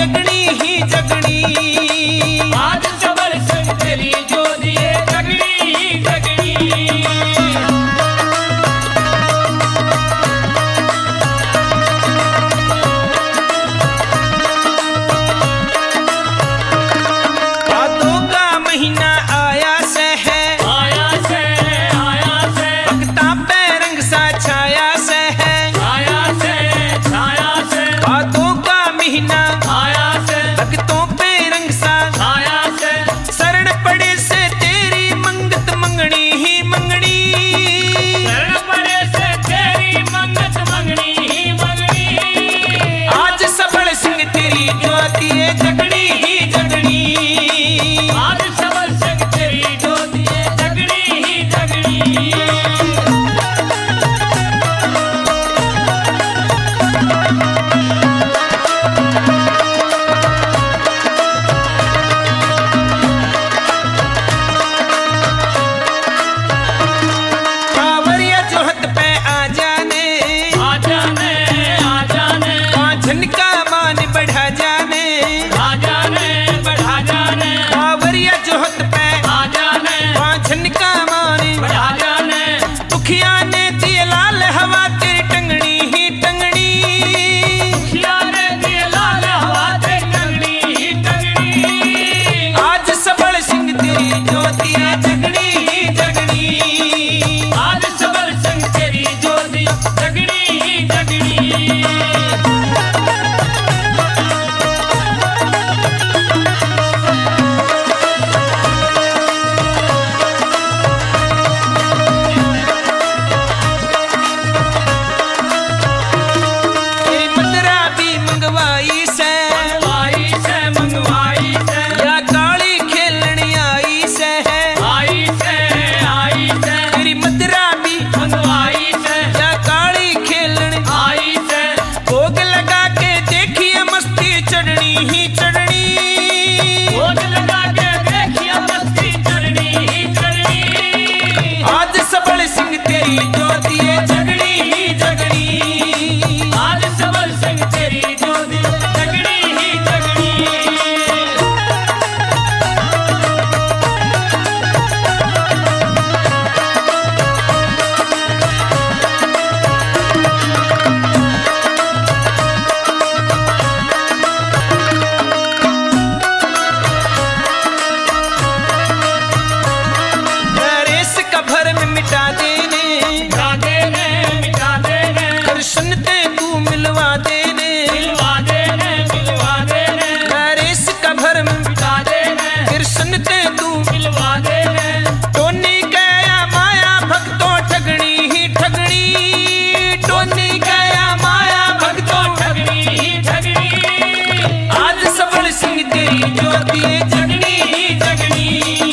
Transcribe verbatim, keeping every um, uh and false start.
जगनी ही जगनी। आज सबल संग तेरी ज्योति है जगनी ही जगनी। भादों का महीना आया से है, आया से आया से भक्ता पे रंग सा छाया से है, आया से छाया से भादों का महीना आया से भक्तों पे रंग सा आया से शरण पड़े से तेरी मंगत मंगनी ही मंगनी। शरण पड़े से तेरी मंगत मंगनी ही मंगनी। आज सबल सिंह तेरी ज्योति है जगनी ही जगनी। आज सबल संग तेरी ज्योति है जगनी ही जगनी। कांवरिया जोहत पे आ जाने, आ जाने आ जाने पाँचन का मान बढ़ा जाने। आ जाने बढ़ा जाने कांवरिया जोहत पे आ जाने पाँचन का मान बढ़ा जाने। दुखिया ने दिए लाल हवा तेरी टंगनी ही टंगनी। खियारे दिए लाल हवा ते टंगनी ही टंगनी। आज सबल सिंह तेरी ज्योति है जगनी ही जगनी। आज सबल संग तेरी ज्योति जगनी ही जगनी। तेरी मदरा भी मंगवाई से, मंगवाई से मंगवाई से या काली खेलने आई से है। आई से आई से तेरी मदरा भी मंगवाई से या काली खेलने आई से भोग लगा के देखिए मस्ती चढ़नी ही चढ़नी। भोग लगा के देखिए मस्ती चढ़नी ही चढ़नी। आज सबल सिंह तेरी ज्योति है जगनी ही जगनी। आज सबल संग तेरी ज्योति जगनी ही जगनी। नरेश का भरम मिटा देने, मिटा देने मिटा देने कृष्ण ते तू मिलवा देने। मिलवा देने मिलवा देने नरेश का भरम मिटा देने कृष्ण ते तू मिलवा देने। टोनी गया माया भक्तों ठगनी ही ठगनी। टोनी गया माया भक्तों ठगनी ही ठगनी। आज सबल सिंह तेरी ज्योति है जगनी ही जगनी।